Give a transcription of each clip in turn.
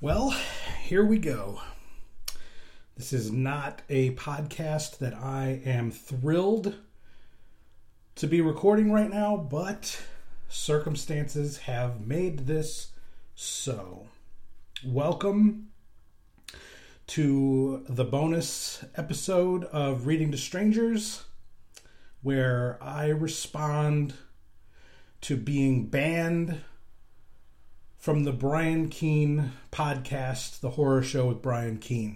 Well, here we go. This is not a podcast that I am thrilled to be recording right now, but circumstances have made this so. Welcome to the bonus episode of Reading to Strangers, where I respond to being banned from the Brian Keene podcast, The Horror Show with Brian Keene.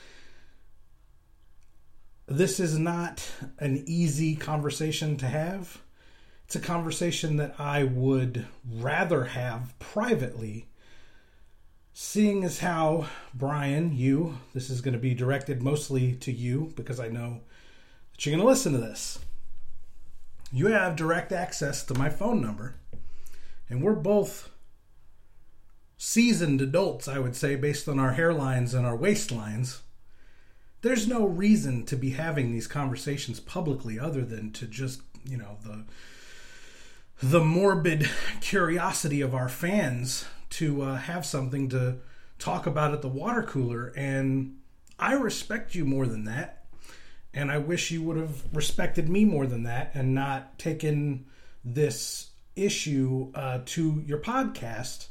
This is not an easy conversation to have. It's a conversation that I would rather have privately, seeing as how, Brian, this is going to be directed mostly to you because I know that you're going to listen to this. You have direct access to my phone number, and we're both seasoned adults, I would say, based on our hairlines and our waistlines. There's no reason to be having these conversations publicly other than to just, the morbid curiosity of our fans to have something to talk about at the water cooler. And I respect you more than that. And I wish you would have respected me more than that and not taken this issue to your podcast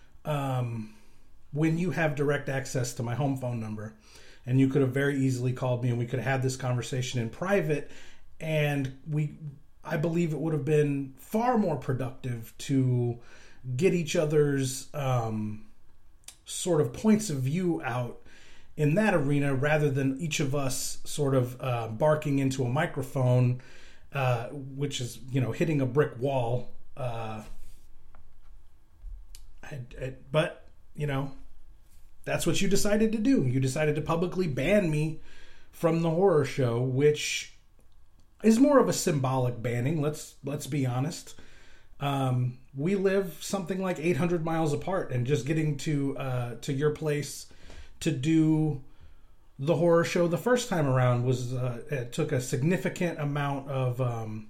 when you have direct access to my home phone number. And you could have very easily called me and we could have had this conversation in private. And I believe it would have been far more productive to get each other's sort of points of view out in that arena rather than each of us sort of barking into a microphone, which is, hitting a brick wall. But, that's what you decided to do. You decided to publicly ban me from the horror show, which is more of a symbolic banning. Let's be honest. We live something like 800 miles apart, and just getting to your place to do the horror show the first time around was it took a significant amount of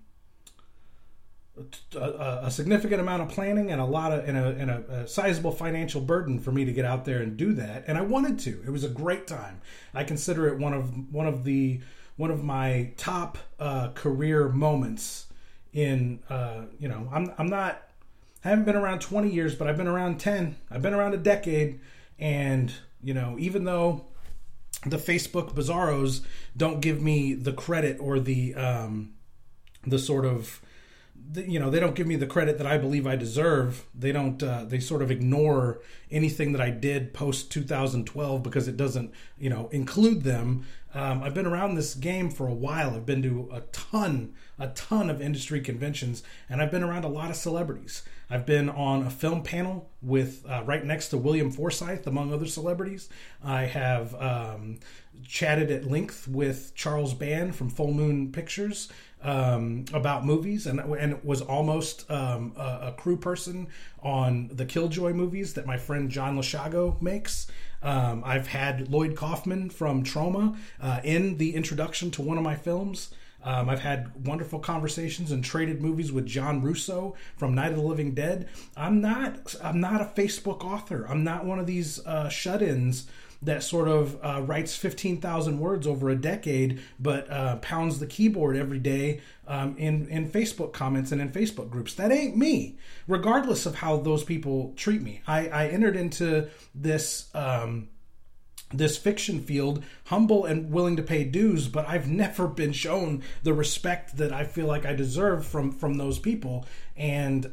planning and a sizable financial burden for me to get out there and do that. And I wanted to. It was a great time. I consider it one of my top career moments in I haven't been around 20 years, but I've been around 10. I've been around a decade, and even though the Facebook bizarros don't give me the credit or the sort of they don't give me the credit that I believe I deserve. They don't. They sort of ignore anything that I did post 2012 because it doesn't, include them. I've been around this game for a while. I've been to a ton of industry conventions, and I've been around a lot of celebrities. I've been on a film panel with right next to William Forsythe, among other celebrities. I have chatted at length with Charles Band from Full Moon Pictures about movies, and was almost a crew person on the Killjoy movies that my friend John Lashago makes. I've had Lloyd Kaufman from Troma in the introduction to one of my films. I've had wonderful conversations and traded movies with John Russo from Night of the Living Dead. I'm not a Facebook author. I'm not one of these shut-ins that sort of writes 15,000 words over a decade, but pounds the keyboard every day in Facebook comments and in Facebook groups. That ain't me, regardless of how those people treat me. I entered into this this fiction field humble and willing to pay dues, but I've never been shown the respect that I feel like I deserve from those people. And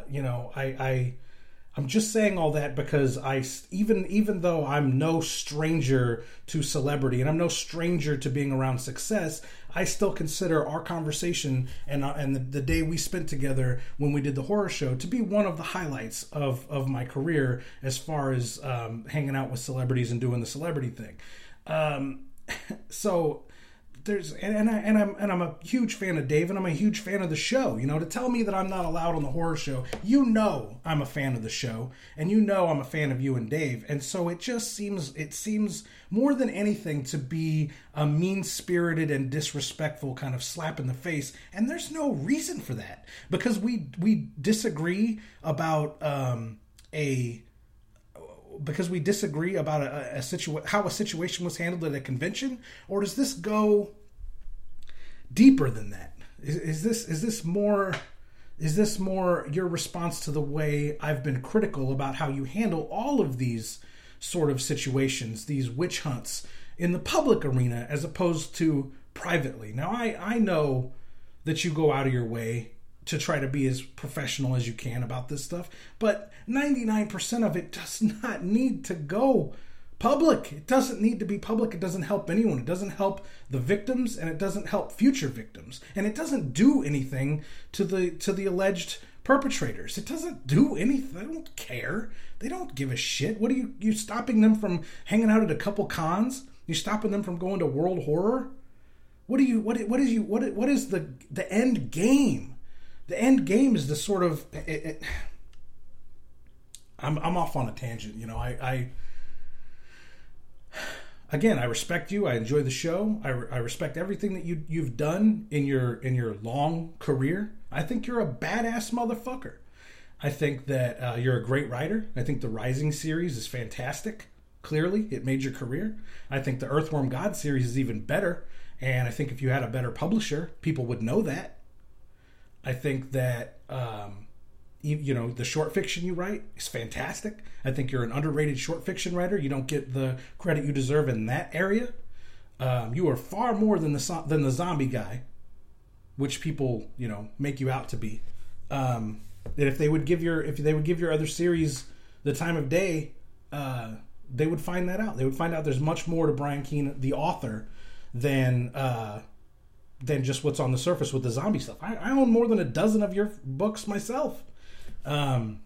I'm just saying all that because even though I'm no stranger to celebrity and I'm no stranger to being around success, I still consider our conversation and the day we spent together when we did the horror show to be one of the highlights of my career as far as hanging out with celebrities and doing the celebrity thing. So I'm a huge fan of Dave, and I'm a huge fan of the show. To tell me that I'm not allowed on the horror show, I'm a fan of the show, and I'm a fan of you and Dave. And so it seems more than anything to be a mean-spirited and disrespectful kind of slap in the face. And there's no reason for that, because we disagree about because we disagree about how a situation was handled at a convention, or does this go deeper than that? Is this more your response to the way I've been critical about how you handle all of these sort of situations, these witch hunts in the public arena as opposed to privately? Now, I know that you go out of your way to try to be as professional as you can about this stuff, but 99% of it does not need to go public. It doesn't need to be public. It doesn't help anyone. It doesn't help the victims, and it doesn't help future victims, and it doesn't do anything to the alleged perpetrators. It doesn't do anything. They don't care. They don't give a shit. What are you stopping them from hanging out at a couple cons? You stopping them from going to World Horror? What is the end game? The end game is the sort of I'm off on a tangent. You know, I again, I respect you. I enjoy the show. I respect everything that you've done in your long career. I think you're a badass motherfucker. I think that you're a great writer. I think the Rising series is fantastic. Clearly, it made your career. I think the Earthworm God series is even better. And I think if you had a better publisher, people would know that. I think that, the short fiction you write is fantastic. I think you're an underrated short fiction writer. You don't get the credit you deserve in that area. You are far more than the zombie guy, which people, make you out to be. That if they would give your other series the time of day, they would find that out. They would find out there's much more to Brian Keene, the author, than just what's on the surface with the zombie stuff. I own more than a dozen of your books myself. And,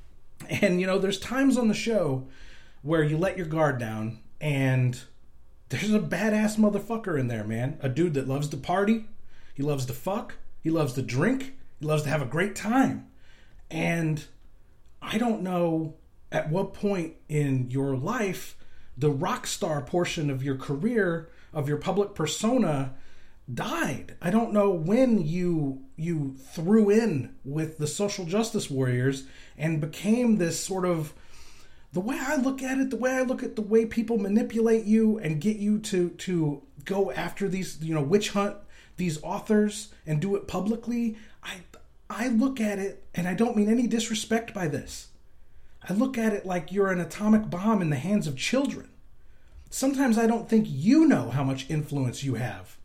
there's times on the show where you let your guard down and there's a badass motherfucker in there, man. A dude that loves to party. He loves to fuck. He loves to drink. He loves to have a great time. And I don't know at what point in your life the rock star portion of your career, of your public persona, died. I don't know when you threw in with the social justice warriors and became this sort of, the way I look at it, the way I look at the way people manipulate you and get you to go after these, witch hunt these authors and do it publicly. I look at it, and I don't mean any disrespect by this. I look at it like you're an atomic bomb in the hands of children. Sometimes I don't think you know how much influence you have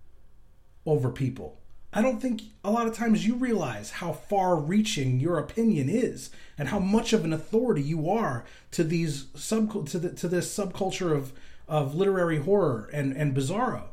over people. I don't think a lot of times you realize how far-reaching your opinion is and how much of an authority you are to these to this subculture of literary horror and bizarro.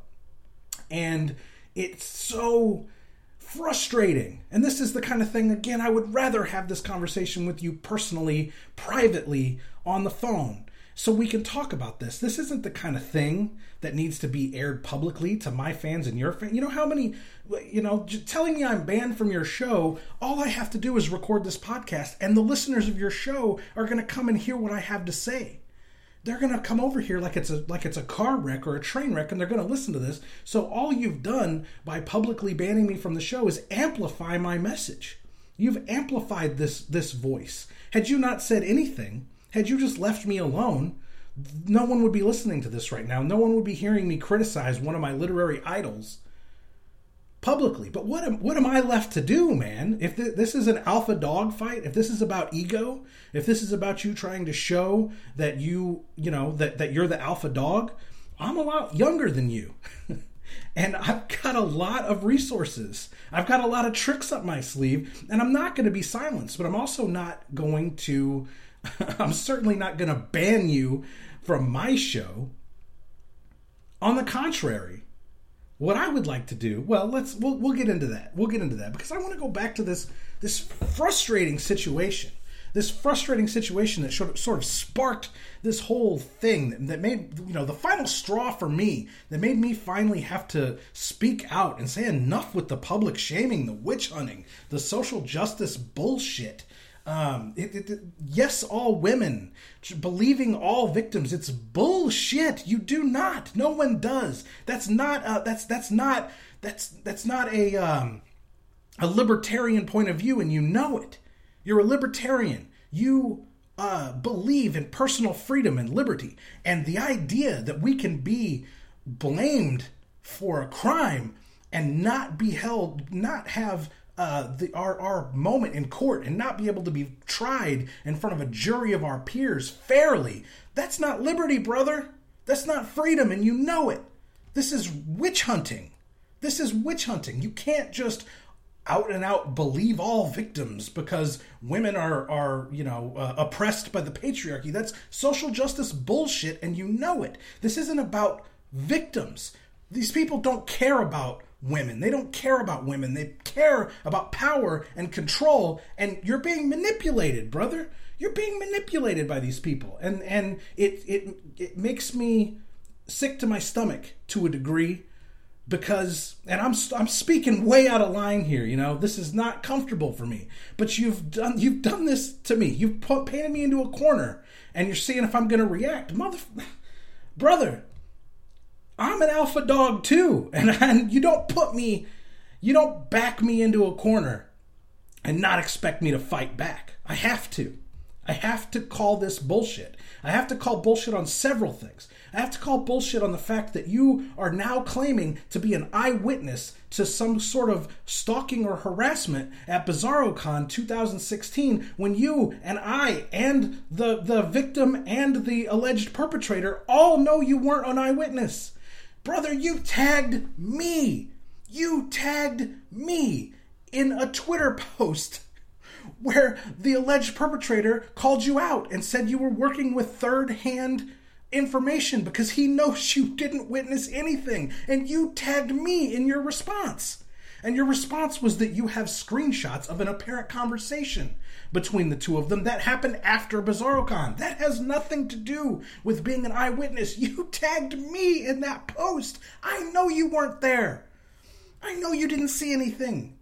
And it's so frustrating. And this is the kind of thing, again, I would rather have this conversation with you personally, privately, on the phone, so we can talk about this. This isn't the kind of thing that needs to be aired publicly to my fans and your fans. You know how many, telling me I'm banned from your show, all I have to do is record this podcast, and the listeners of your show are going to come and hear what I have to say. They're going to come over here like it's a car wreck or a train wreck, and they're going to listen to this. So all you've done by publicly banning me from the show is amplify my message. You've amplified this voice. Had you not said anything, had you just left me alone, no one would be listening to this right now. No one would be hearing me criticize one of my literary idols publicly. But what am I left to do, man? If this is an alpha dog fight, if this is about ego, if this is about you trying to show that that you're the alpha dog, I'm a lot younger than you. And I've got a lot of resources. I've got a lot of tricks up my sleeve, and I'm not going to be silenced, but I'm also not going to I'm certainly not going to ban you from my show. On the contrary, what I would like to do, we'll get into that. We'll get into that because I want to go back to this frustrating situation. This frustrating situation that sort of sparked this whole thing that made, the final straw for me, that made me finally have to speak out and say enough with the public shaming, the witch hunting, the social justice bullshit. Yes, all women, believing all victims, it's bullshit. You do not. No one does. That's not a libertarian point of view, and you know it. You're a libertarian. You believe in personal freedom and liberty. And the idea that we can be blamed for a crime and not be held, not have our moment in court and not be able to be tried in front of a jury of our peers fairly, that's not liberty, brother. That's not freedom, and you know it. This is witch hunting. This is witch hunting. You can't just out and out believe all victims because women are oppressed by the patriarchy. That's social justice bullshit, and you know it. This isn't about victims. These people don't care about women. They don't care about women. They care about power and control, and you're being manipulated, brother. You're being manipulated by these people, and it makes me sick to my stomach to a degree, because, and I'm speaking way out of line here, this is not comfortable for me, but you've done this to me. You've painted me into a corner, and you're seeing if I'm going to react. Brother, I'm an alpha dog too, and you don't back me into a corner and not expect me to fight back. I have to call this bullshit. I have to call bullshit on several things. I have to call bullshit on the fact that you are now claiming to be an eyewitness to some sort of stalking or harassment at BizarroCon 2016 when you and I and the victim and the alleged perpetrator all know you weren't an eyewitness. Brother, you tagged me. You tagged me in a Twitter post where the alleged perpetrator called you out and said you were working with third-hand information because he knows you didn't witness anything. And you tagged me in your response. And your response was that you have screenshots of an apparent conversation between the two of them that happened after BizarroCon. That has nothing to do with being an eyewitness. You tagged me in that post. I know you weren't there. I know you didn't see anything.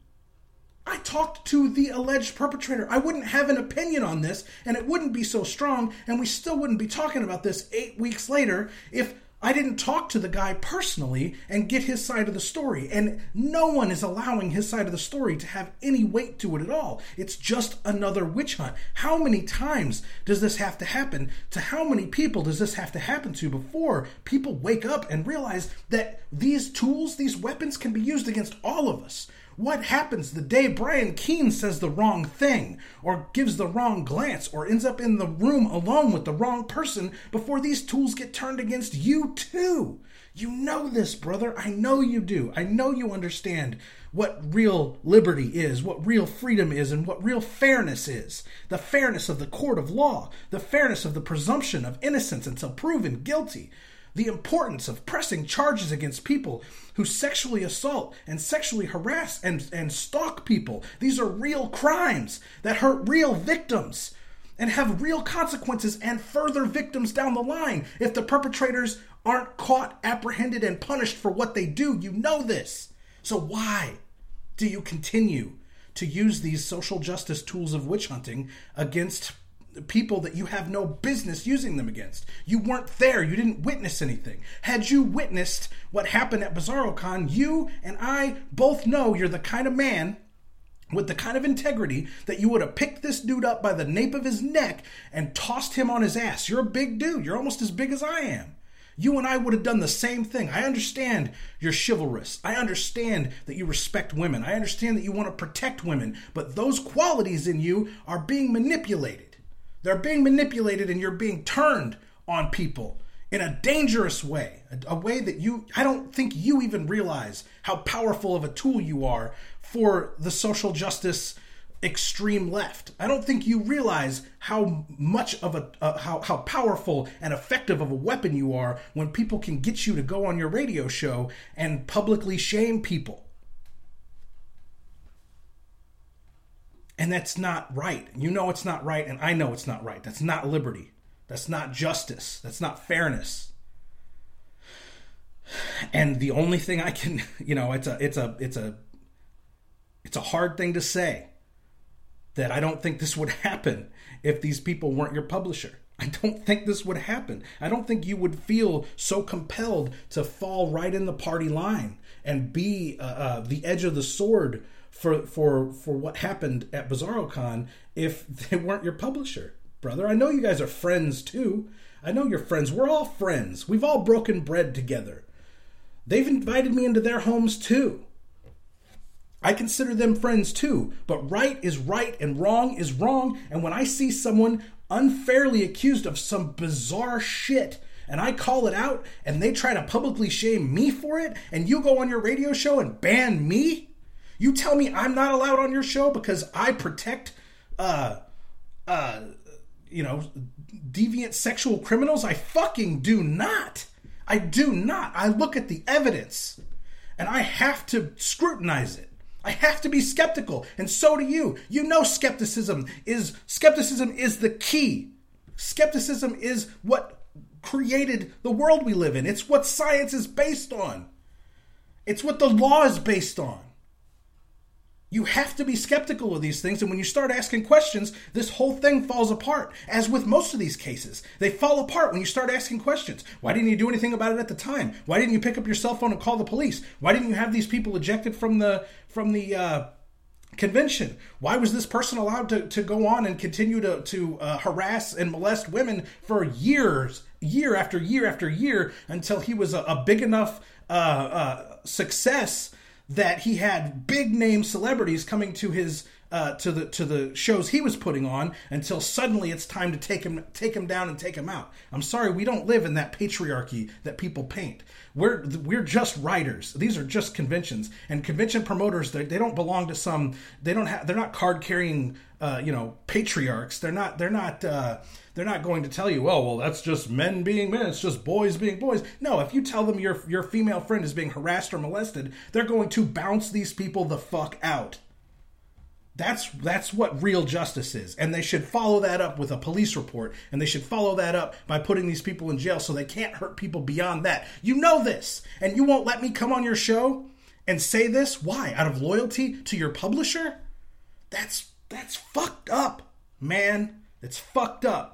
I talked to the alleged perpetrator. I wouldn't have an opinion on this, and it wouldn't be so strong, and we still wouldn't be talking about this 8 weeks later if I didn't talk to the guy personally and get his side of the story. And no one is allowing his side of the story to have any weight to it at all. It's just another witch hunt. How many times does this have to happen? To how many people does this have to happen to before people wake up and realize that these tools, these weapons can be used against all of us? What happens the day Brian Keene says the wrong thing, or gives the wrong glance, or ends up in the room alone with the wrong person before these tools get turned against you too? You know this, brother. I know you do. I know you understand what real liberty is, what real freedom is, and what real fairness is. The fairness of the court of law, the fairness of the presumption of innocence until proven guilty. The importance of pressing charges against people who sexually assault and sexually harass and stalk people. These are real crimes that hurt real victims and have real consequences and further victims down the line if the perpetrators aren't caught, apprehended, and punished for what they do. You know this. So why do you continue to use these social justice tools of witch hunting against people that you have no business using them against? You weren't there. You didn't witness anything. Had you witnessed what happened at BizarroCon, you and I both know you're the kind of man with the kind of integrity that you would have picked this dude up by the nape of his neck and tossed him on his ass. You're a big dude. You're almost as big as I am. You and I would have done the same thing. I understand you're chivalrous. I understand that you respect women. I understand that you want to protect women. But those qualities in you are being manipulated. They're being manipulated, and you're being turned on people in a dangerous way, a way that I don't think you even realize how powerful of a tool you are for the social justice extreme left. I don't think you realize how much of how powerful and effective of a weapon you are when people can get you to go on your radio show and publicly shame people. And that's not right. You know it's not right, and I know it's not right. That's not liberty. That's not justice. That's not fairness. And the only thing I can, it's a hard thing to say that I don't think this would happen if these people weren't your publisher. I don't think this would happen. I don't think you would feel so compelled to fall right in the party line and be the edge of the sword for what happened at BizarroCon if they weren't your publisher. brother. I know you guys are friends too. I know you're friends. We're all friends. We've all broken bread together. They've invited me into their homes too. I consider them friends too. But right is right and wrong is wrong. And when I see someone unfairly accused of some bizarre shit and I call it out and they try to publicly shame me for it, and you go on your radio show and ban me, you tell me I'm not allowed on your show because I protect deviant sexual criminals? I fucking do not. I do not. I look at the evidence and I have to scrutinize it. I have to be skeptical, and so do you. You know, skepticism is the key. Skepticism is what created the world we live in. It's what science is based on. It's what the law is based on. You have to be skeptical of these things, and when you start asking questions, this whole thing falls apart. As with most of these cases, they fall apart when you start asking questions. Why didn't you do anything about it at the time? Why didn't you pick up your cell phone and call the police? Why didn't you have these people ejected from the convention? Why was this person allowed to go on and continue to harass and molest women for years, year after year after year, until he was a big enough success that he had big name celebrities coming to his to the shows he was putting on, until suddenly it's time to take him down and take him out? I'm sorry, we don't live in that patriarchy that people paint. We're just writers. These are just conventions, and convention promoters, they don't belong to some. They're not card carrying patriarchs. They're not going to tell you, oh, well, that's just men being men. It's just boys being boys. No, if you tell them your female friend is being harassed or molested, they're going to bounce these people the fuck out. That's what real justice is. And they should follow that up with a police report. And they should follow that up by putting these people in jail so they can't hurt people beyond that. You know this. And you won't let me come on your show and say this? Why? Out of loyalty to your publisher? That's fucked up, man. It's fucked up.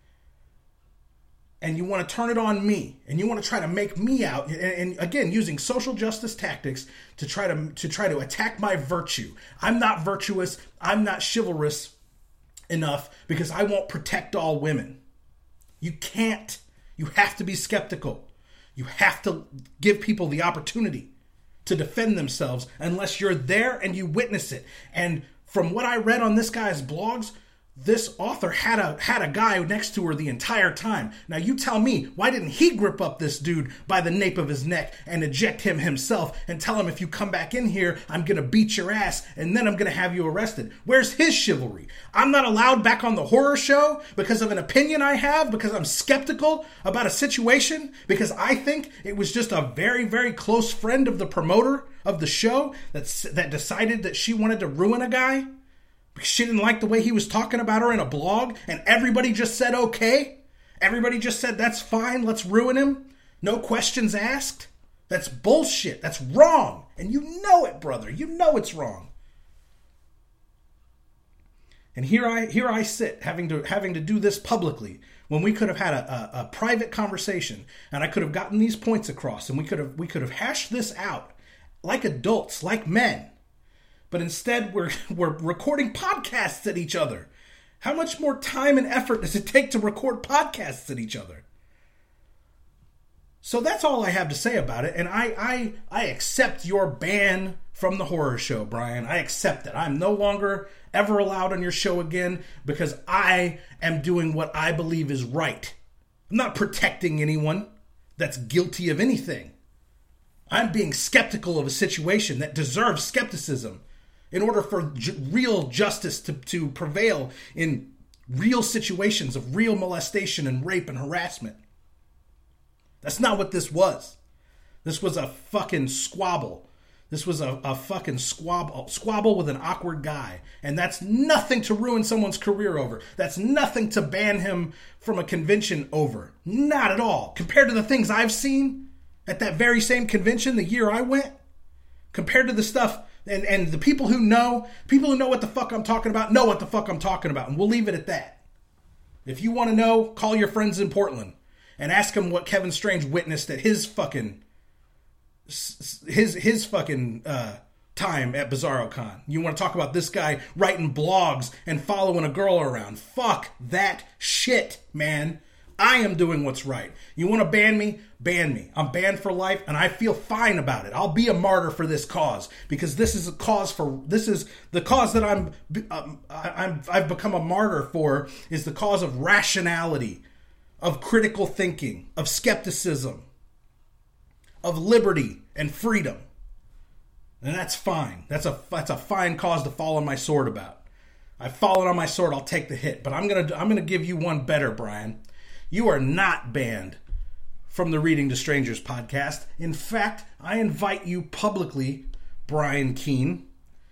And you want to turn it on me, and you want to try to make me out, and again, using social justice tactics to try to attack my virtue. I'm not virtuous. I'm not chivalrous enough because I won't protect all women. You can't. You have to be skeptical. You have to give people the opportunity to defend themselves unless you're there and you witness it. And from what I read on this guy's blogs, this author had a guy next to her the entire time. Now you tell me, why didn't he grip up this dude by the nape of his neck and eject him himself and tell him, if you come back in here, I'm going to beat your ass and then I'm going to have you arrested? Where's his chivalry? I'm not allowed back on the horror show because of an opinion I have, because I'm skeptical about a situation, because I think it was just a very, very close friend of the promoter of the show that decided that she wanted to ruin a guy. She didn't like the way he was talking about her in a blog, and everybody just said okay. Everybody just said, that's fine, let's ruin him. No questions asked. That's bullshit. That's wrong. And you know it, brother. You know it's wrong. And here I sit having to do this publicly, when we could have had a private conversation, and I could have gotten these points across, and we could have hashed this out like adults, like men. But instead, we're recording podcasts at each other. How much more time and effort does it take to record podcasts at each other? So that's all I have to say about it. And I accept your ban from the horror show, Brian. I accept it. I'm no longer ever allowed on your show again because I am doing what I believe is right. I'm not protecting anyone that's guilty of anything. I'm being skeptical of a situation that deserves skepticism, in order for real justice to prevail in real situations of real molestation and rape and harassment. That's not what this was. This was a fucking squabble. This was a fucking squabble with an awkward guy. And that's nothing to ruin someone's career over. That's nothing to ban him from a convention over. Not at all. Compared to the things I've seen at that very same convention the year I went, compared to the stuff. And the people who know what the fuck I'm talking about, know what the fuck I'm talking about. And we'll leave it at that. If you want to know, call your friends in Portland and ask them what Kevin Strange witnessed at his fucking time at BizarroCon. You want to talk about this guy writing blogs and following a girl around. Fuck that shit, man. I am doing what's right. You want to ban me? Ban me. I'm banned for life, and I feel fine about it. I'll be a martyr for this cause, because this is the cause that I've become a martyr for, is the cause of rationality, of critical thinking, of skepticism, of liberty and freedom. And that's fine. That's a fine cause to fall on my sword about. I've fallen on my sword. I'll take the hit, but I'm gonna give you one better, Brian. You are not banned from the Reading to Strangers podcast. In fact, I invite you publicly, Brian Keene,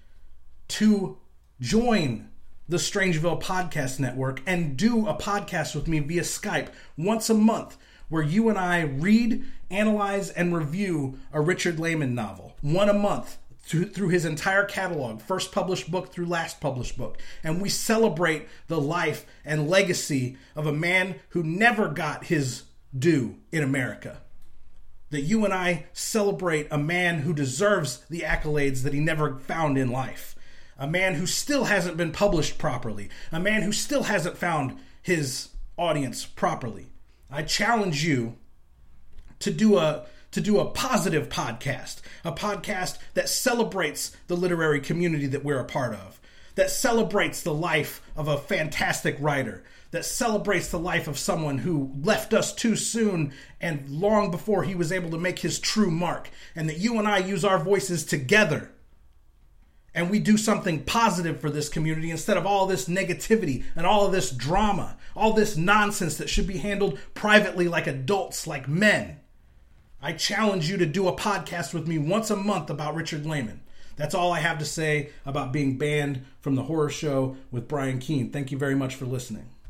to join the Strangeville Podcast Network and do a podcast with me via Skype once a month, where you and I read, analyze, and review a Richard Lehman novel. One a month through his entire catalog, first published book through last published book. And we celebrate the life and legacy of a man who never got his due in America. That you and I celebrate a man who deserves the accolades that he never found in life. A man who still hasn't been published properly. A man who still hasn't found his audience properly. I challenge you to do a positive podcast, a podcast that celebrates the literary community that we're a part of, that celebrates the life of a fantastic writer, that celebrates the life of someone who left us too soon and long before he was able to make his true mark, and that you and I use our voices together and we do something positive for this community instead of all this negativity and all of this drama, all this nonsense that should be handled privately like adults, like men. I challenge you to do a podcast with me once a month about Richard Lehman. That's all I have to say about being banned from the horror show with Brian Keene. Thank you very much for listening.